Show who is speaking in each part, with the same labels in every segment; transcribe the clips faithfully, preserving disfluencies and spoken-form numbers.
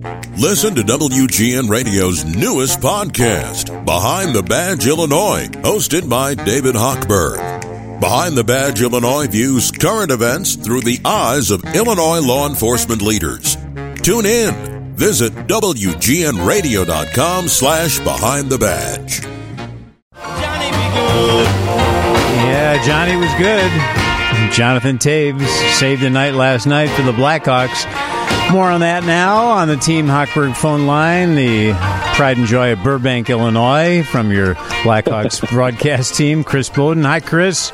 Speaker 1: Listen to W G N Radio's newest podcast, Behind the Badge Illinois, hosted by David Hochberg. Behind the Badge Illinois views current events through the eyes of Illinois law enforcement leaders. Tune in. Visit W G N radio dot com slash behind the badge.
Speaker 2: Johnny be good.
Speaker 3: Yeah, Johnny was good. Jonathan Toews saved the night last night for the Blackhawks. More on that now on the Team Hochberg phone line. The pride and joy of Burbank, Illinois, from your Blackhawks broadcast team, Chris Bowden. Hi, Chris.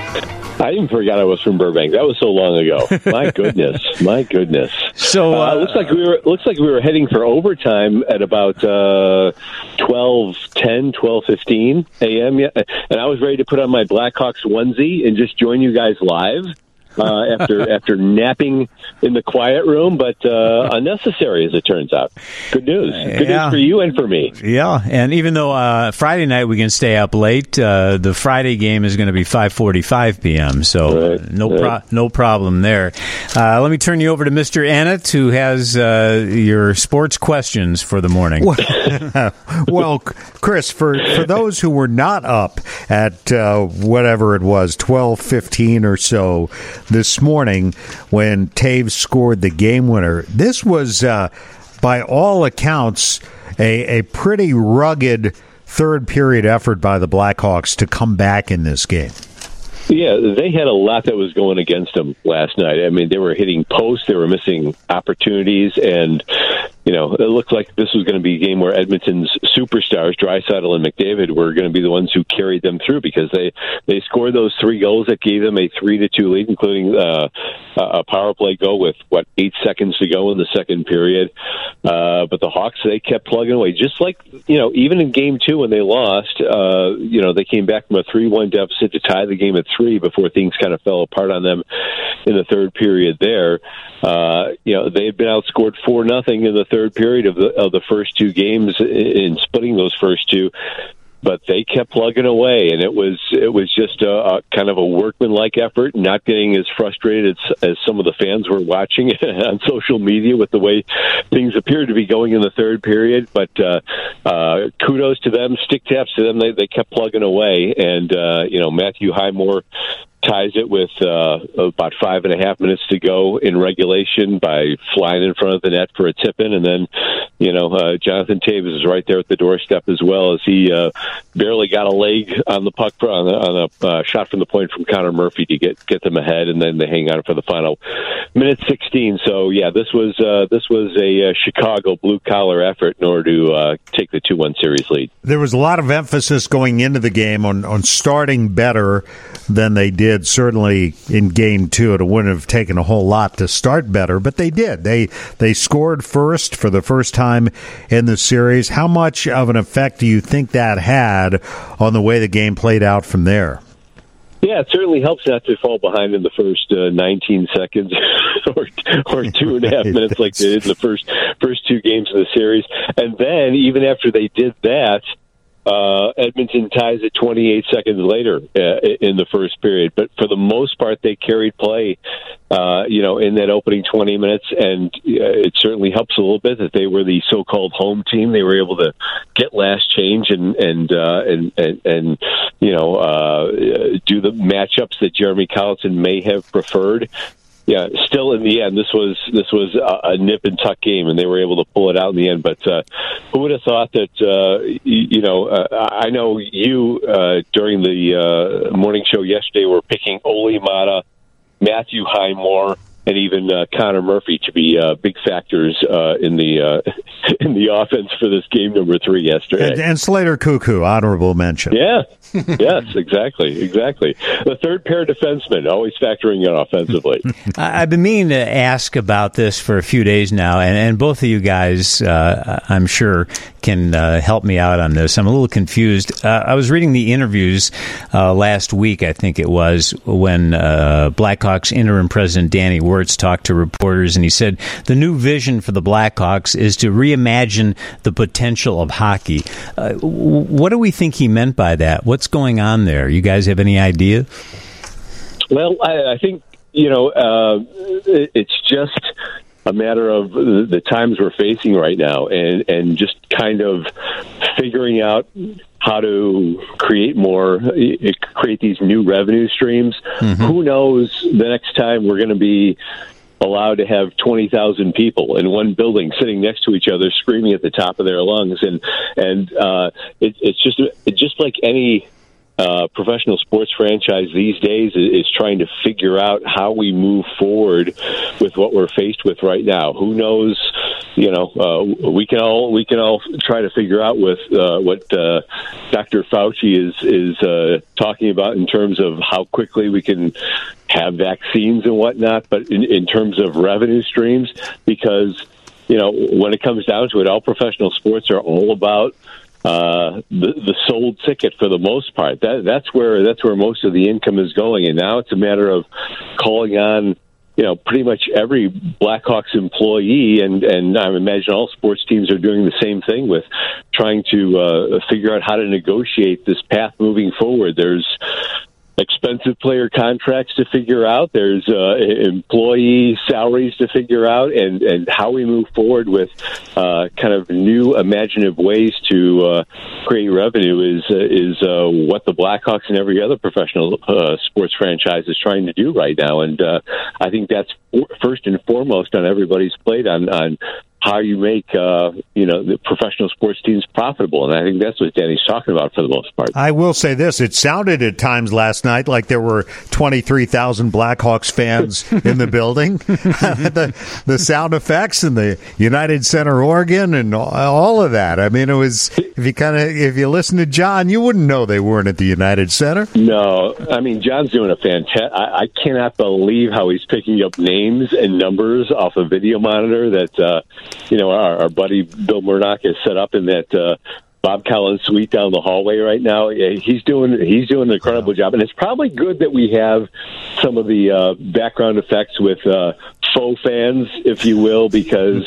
Speaker 4: I even forgot I was from Burbank. That was so long ago. My goodness, my goodness.
Speaker 3: So uh,
Speaker 4: uh, looks like we were looks like we were heading for overtime at about uh, twelve ten, twelve fifteen a.m. Yeah, and I was ready to put on my Blackhawks onesie and just join you guys live. Uh, after after napping in the quiet room, but uh, unnecessary as it turns out. Good news. Good
Speaker 3: yeah.
Speaker 4: news for you and for me.
Speaker 3: Yeah, and even though uh, Friday night we can stay up late, uh, the Friday game is going to be five forty-five p.m., so
Speaker 4: right.
Speaker 3: no
Speaker 4: right.
Speaker 3: pro- no problem there. Uh, let me turn you over to Mister Annett, who has uh, your sports questions for the morning.
Speaker 5: Well, well Chris, for, for those who were not up at uh, whatever it was, twelve fifteen or so, this morning when Toews scored the game winner. This was, uh, by all accounts, a, a pretty rugged third-period effort by the Blackhawks to come back in this game.
Speaker 4: Yeah, they had a lot that was going against them last night. I mean, they were hitting posts, they were missing opportunities, and, you know, it looked like this was going to be a game where Edmonton's superstars, Draisaitl and McDavid, were going to be the ones who carried them through because they, they scored those three goals that gave them a three to two lead, including uh, a power play goal with, what, eight seconds to go in the second period. Uh, but the Hawks, they kept plugging away. Just like, you know, even in game two when they lost, uh, you know, they came back from a three one deficit to tie the game at three before things kind of fell apart on them in the third period there. Uh, you know, they had been outscored four nothing in the third period of the of the first two games in splitting those first two. But they kept plugging away, and it was it was just a, a kind of a workmanlike effort, not getting as frustrated as, as some of the fans were watching on social media with the way things appeared to be going in the third period. But uh, uh, kudos to them, stick taps to them. They they kept plugging away, and uh, you know Matthew Highmore ties it with uh, about five and a half minutes to go in regulation by flying in front of the net for a tip-in. And then, you know, uh, Jonathan Toews is right there at the doorstep as well as he uh, barely got a leg on the puck on a, on a uh, shot from the point from Connor Murphy to get, get them ahead, and then they hang on for the final minute sixteen. So, yeah, this was uh, this was a uh, Chicago blue-collar effort in order to uh, take the two one series lead.
Speaker 5: There was a lot of emphasis going into the game on, on starting better than they did. Certainly in game two, it wouldn't have taken a whole lot to start better, but they did. They they scored first for the first time in the series. How much of an effect do you think that had on the way the game played out from there?
Speaker 4: Yeah, it certainly helps not to fall behind in the first uh, nineteen seconds or or two and a half minutes like they did in the first first two games of the series. And then even after they did that, Uh, Edmonton ties it twenty-eight seconds later uh, in the first period. But for the most part, they carried play, uh, you know, in that opening twenty minutes. And uh, it certainly helps a little bit that they were the so-called home team. They were able to get last change and, and, uh, and, and, and, you know, uh, do the matchups that Jeremy Colliton may have preferred. Yeah, still in the end, this was this was a, a nip and tuck game, and they were able to pull it out in the end. But uh, who would have thought that? Uh, you, you know, uh, I know you uh, during the uh, morning show yesterday were picking Ole Mata, Matthew Highmore, and even uh, Connor Murphy to be uh, big factors uh, in the uh, in the offense for this game number three yesterday.
Speaker 5: And, and Slater Cuckoo, honorable mention.
Speaker 4: Yeah, yes, exactly, exactly. The third pair defenseman, always factoring in offensively.
Speaker 3: I've been meaning to ask about this for a few days now, and, and both of you guys, uh, I'm sure, can uh, help me out on this. I'm a little confused. Uh, I was reading the interviews uh, last week, I think it was, when uh, Blackhawks interim president Danny Wirtz talked to reporters, and he said the new vision for the Blackhawks is to reimagine the potential of hockey. Uh, what do we think he meant by that? What's going on there? You guys have any idea?
Speaker 4: Well, I, I think, you know, uh, it, it's just a matter of the, the times we're facing right now, and and just kind of figuring out how to create more, create these new revenue streams. Mm-hmm. Who knows the next time we're going to be allowed to have twenty thousand people in one building sitting next to each other screaming at the top of their lungs. And and uh, it, it's just it's just like any uh, professional sports franchise these days is, is trying to figure out how we move forward with what we're faced with right now. Who knows? You know, uh, we can all we can all try to figure out with uh, what uh, Doctor Fauci is is uh, talking about in terms of how quickly we can have vaccines and whatnot, but in, in terms of revenue streams, because, you know, when it comes down to it, all professional sports are all about uh, the, the sold ticket for the most part. That, that's where that's where most of the income is going, and now it's a matter of calling on, you know, pretty much every Blackhawks employee, and, and I imagine all sports teams are doing the same thing with trying to uh, figure out how to negotiate this path moving forward. There's expensive player contracts to figure out. There's uh, employee salaries to figure out, and, and how we move forward with uh, kind of new imaginative ways to uh, create revenue is uh, is uh, what the Blackhawks and every other professional uh, sports franchise is trying to do right now. And uh, I think that's first and foremost on everybody's plate on, on how you make, uh, you know, the professional sports teams profitable. And I think that's what Danny's talking about for the most part.
Speaker 5: I will say this. It sounded at times last night like there were twenty-three thousand Blackhawks fans in the building. the, the sound effects and the United Center organ and all of that. I mean, it was, if you kind of, if you listen to John, you wouldn't know they weren't at the United Center.
Speaker 4: No, I mean, John's doing a fantastic, I, I cannot believe how he's picking up names and numbers off a video monitor that, uh, you know, our, our buddy Bill Murdoch is set up in that uh, Bob Collins suite down the hallway right now. He's doing he's doing an incredible job, and it's probably good that we have some of the uh, background effects with uh, faux fans, if you will, because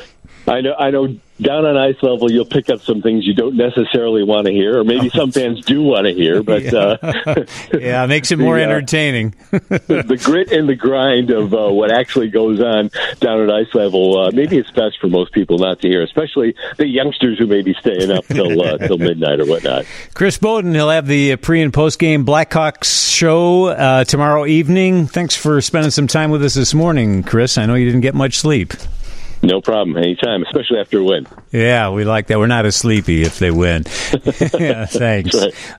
Speaker 4: I know I know. Down on ice level, you'll pick up some things you don't necessarily want to hear, or maybe some fans do want to hear. But
Speaker 3: yeah, uh, yeah it makes it more the, entertaining.
Speaker 4: the, the grit and the grind of uh, what actually goes on down at ice level, uh, maybe it's best for most people not to hear, especially the youngsters who may be staying up till uh, till midnight or whatnot.
Speaker 3: Chris Bowden, he'll have the pre and post game Blackhawks show uh, tomorrow evening. Thanks for spending some time with us this morning, Chris. I know you didn't get much sleep.
Speaker 4: No problem. Anytime, especially after a win.
Speaker 3: Yeah, we like that. We're not as sleepy if they win. Yeah, thanks.
Speaker 4: That's right.